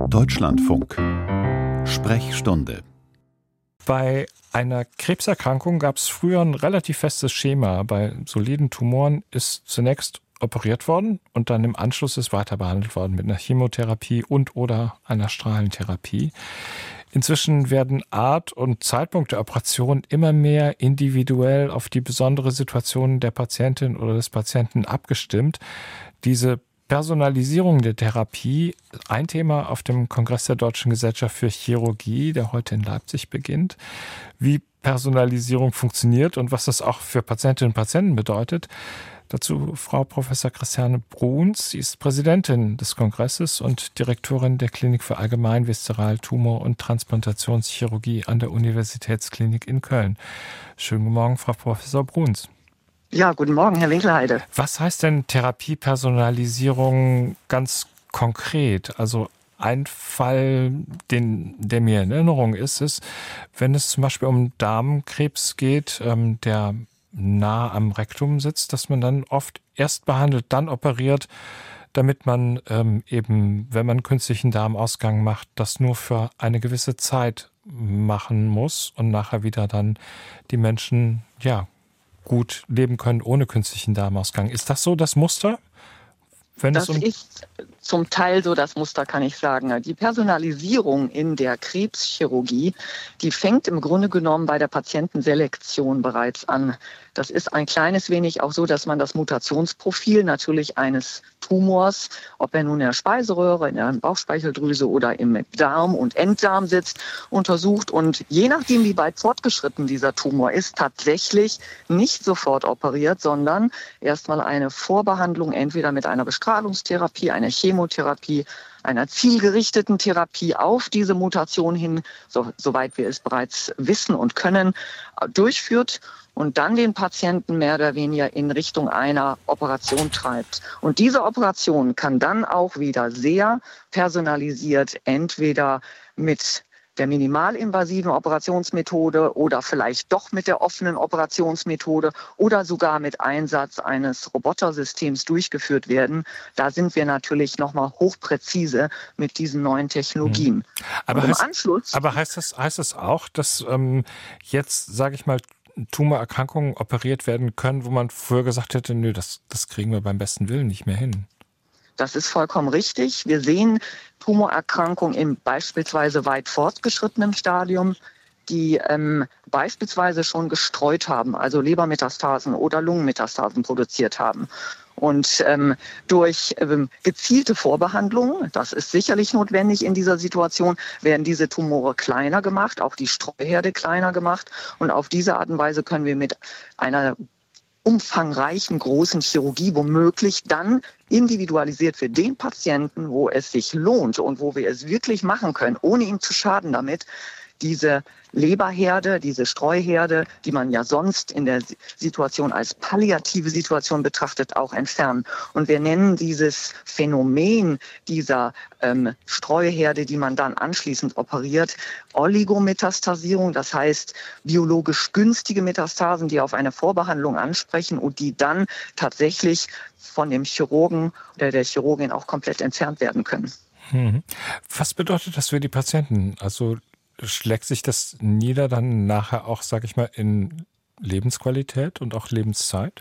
Deutschlandfunk. Sprechstunde. Bei einer Krebserkrankung gab es früher ein relativ festes Schema. Bei soliden Tumoren ist zunächst operiert worden und dann im Anschluss ist weiter behandelt worden mit einer Chemotherapie und/oder einer Strahlentherapie. Inzwischen werden Art und Zeitpunkt der Operation immer mehr individuell auf die besondere Situation der Patientin oder des Patienten abgestimmt. Diese Personalisierung der Therapie, ein Thema auf dem Kongress der Deutschen Gesellschaft für Chirurgie, der heute in Leipzig beginnt. Wie Personalisierung funktioniert und was das auch für Patientinnen und Patienten bedeutet. Dazu Frau Professor Christiane Bruns. Sie ist Präsidentin des Kongresses und Direktorin der Klinik für Allgemein-, Viszeral-, Tumor- und Transplantationschirurgie an der Universitätsklinik in Köln. Schönen guten Morgen, Frau Professor Bruns. Ja, guten Morgen, Herr Winkelheide. Was heißt denn Therapiepersonalisierung ganz konkret? Also ein Fall, der mir in Erinnerung ist, wenn es zum Beispiel um Darmkrebs geht, der nah am Rektum sitzt, dass man dann oft erst behandelt, dann operiert, damit man eben, wenn man künstlichen Darmausgang macht, das nur für eine gewisse Zeit machen muss und nachher wieder dann die Menschen, gut leben können ohne künstlichen Darmausgang. Ist das so das Muster? Das ist zum Teil so das Muster, kann ich sagen. Die Personalisierung in der Krebschirurgie, die fängt im Grunde genommen bei der Patientenselektion bereits an. Das ist ein kleines wenig auch so, dass man das Mutationsprofil natürlich eines Tumors, ob er nun in der Speiseröhre, in der Bauchspeicheldrüse oder im Darm und Enddarm sitzt, untersucht. Und je nachdem, wie weit fortgeschritten dieser Tumor ist, tatsächlich nicht sofort operiert, sondern erstmal eine Vorbehandlung, entweder mit einer Bestrahlungstherapie, einer Chemotherapie, einer zielgerichteten Therapie auf diese Mutation hin, soweit wir es bereits wissen und können, durchführt und dann den Patienten mehr oder weniger in Richtung einer Operation treibt. Und diese Operation kann dann auch wieder sehr personalisiert, entweder mit der minimalinvasiven Operationsmethode oder vielleicht doch mit der offenen Operationsmethode oder sogar mit Einsatz eines Robotersystems durchgeführt werden. Da sind wir natürlich nochmal hochpräzise mit diesen neuen Technologien. Aber heißt das auch, dass jetzt, sage ich mal, Tumorerkrankungen operiert werden können, wo man früher gesagt hätte, nö, das kriegen wir beim besten Willen nicht mehr hin? Das ist vollkommen richtig. Wir sehen Tumorerkrankungen in beispielsweise weit fortgeschrittenem Stadium, die beispielsweise schon gestreut haben, also Lebermetastasen oder Lungenmetastasen produziert haben. Und durch gezielte Vorbehandlungen, das ist sicherlich notwendig in dieser Situation, werden diese Tumore kleiner gemacht, auch die Streuherde kleiner gemacht. Und auf diese Art und Weise können wir mit einer umfangreichen, großen Chirurgie womöglich dann individualisiert für den Patienten, wo es sich lohnt und wo wir es wirklich machen können, ohne ihm zu schaden damit, diese Leberherde, diese Streuherde, die man ja sonst in der Situation als palliative Situation betrachtet, auch entfernen. Und wir nennen dieses Phänomen dieser Streuherde, die man dann anschließend operiert, Oligometastasierung, das heißt biologisch günstige Metastasen, die auf eine Vorbehandlung ansprechen und die dann tatsächlich von dem Chirurgen oder der Chirurgin auch komplett entfernt werden können. Was bedeutet das für die Patienten? Also schlägt sich das nieder dann nachher auch, sage ich mal, in Lebensqualität und auch Lebenszeit?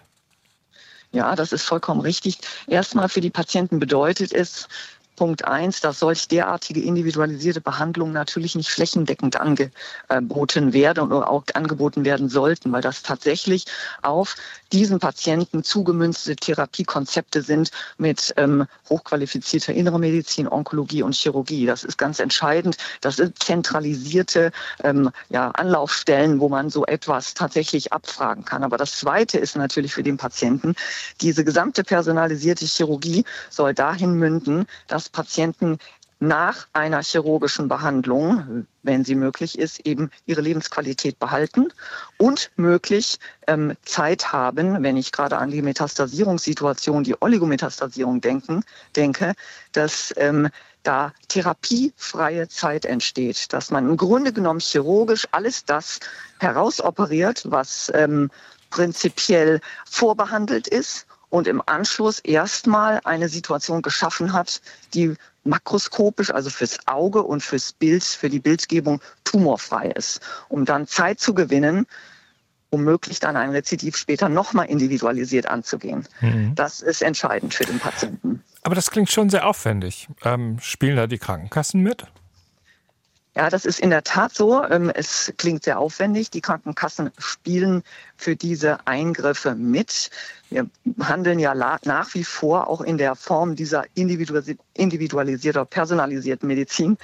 Ja, das ist vollkommen richtig. Erstmal für die Patienten bedeutet es, Punkt 1, dass solch derartige individualisierte Behandlungen natürlich nicht flächendeckend angeboten werden oder auch angeboten werden sollten, weil das tatsächlich auf diesen Patienten zugemünzte Therapiekonzepte sind mit hochqualifizierter innerer Medizin, Onkologie und Chirurgie. Das ist ganz entscheidend. Das sind zentralisierte Anlaufstellen, wo man so etwas tatsächlich abfragen kann. Aber das Zweite ist natürlich für den Patienten, diese gesamte personalisierte Chirurgie soll dahin münden, dass Patienten nach einer chirurgischen Behandlung, wenn sie möglich ist, eben ihre Lebensqualität behalten und möglich Zeit haben, wenn ich gerade an die Metastasierungssituation, die Oligometastasierung denke, dass da therapiefreie Zeit entsteht, dass man im Grunde genommen chirurgisch alles das herausoperiert, was prinzipiell vorbehandelt ist und im Anschluss erstmal eine Situation geschaffen hat, die makroskopisch, also fürs Auge und fürs Bild, für die Bildgebung tumorfrei ist, um dann Zeit zu gewinnen, womöglich dann ein Rezidiv später nochmal individualisiert anzugehen. Das ist entscheidend für den Patienten. Aber das klingt schon sehr aufwendig. Spielen da die Krankenkassen mit? Ja, das ist in der Tat so. Es klingt sehr aufwendig. Die Krankenkassen spielen für diese Eingriffe mit. Wir handeln ja nach wie vor auch in der Form dieser individualisierter, personalisierten Medizin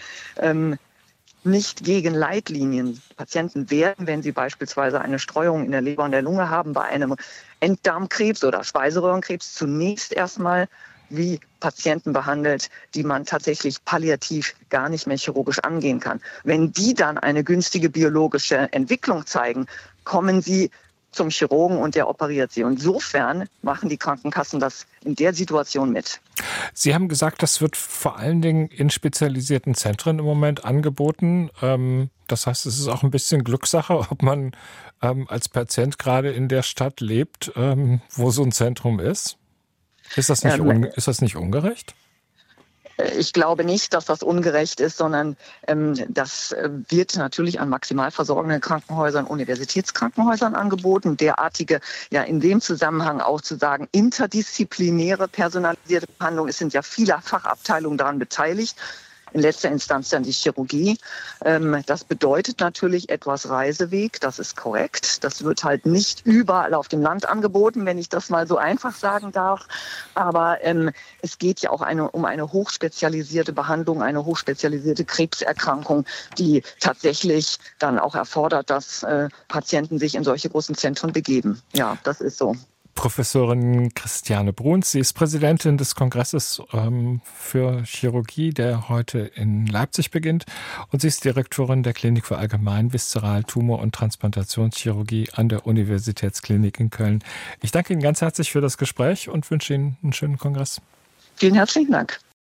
nicht gegen Leitlinien. Patienten werden, wenn sie beispielsweise eine Streuung in der Leber und der Lunge haben, bei einem Enddarmkrebs oder Speiseröhrenkrebs zunächst erstmal wie Patienten behandelt, die man tatsächlich palliativ gar nicht mehr chirurgisch angehen kann. Wenn die dann eine günstige biologische Entwicklung zeigen, kommen sie zum Chirurgen und der operiert sie. Und insofern machen die Krankenkassen das in der Situation mit. Sie haben gesagt, das wird vor allen Dingen in spezialisierten Zentren im Moment angeboten. Das heißt, es ist auch ein bisschen Glückssache, ob man als Patient gerade in der Stadt lebt, wo so ein Zentrum ist. Ist das nicht ungerecht? Ich glaube nicht, dass das ungerecht ist, sondern das wird natürlich an maximal versorgenden Krankenhäusern, Universitätskrankenhäusern angeboten. Derartige, ja in dem Zusammenhang auch zu sagen, interdisziplinäre personalisierte Behandlung. Es sind ja viele Fachabteilungen daran beteiligt. In letzter Instanz dann die Chirurgie. Das bedeutet natürlich etwas Reiseweg, das ist korrekt. Das wird halt nicht überall auf dem Land angeboten, wenn ich das mal so einfach sagen darf. Aber es geht ja auch um eine hochspezialisierte Behandlung, eine hochspezialisierte Krebserkrankung, die tatsächlich dann auch erfordert, dass Patienten sich in solche großen Zentren begeben. Ja, das ist so. Professorin Christiane Bruns, sie ist Präsidentin des Kongresses für Chirurgie, der heute in Leipzig beginnt. Und sie ist Direktorin der Klinik für Allgemein-, Viszeral-, Tumor- und Transplantationschirurgie an der Universitätsklinik in Köln. Ich danke Ihnen ganz herzlich für das Gespräch und wünsche Ihnen einen schönen Kongress. Vielen herzlichen Dank.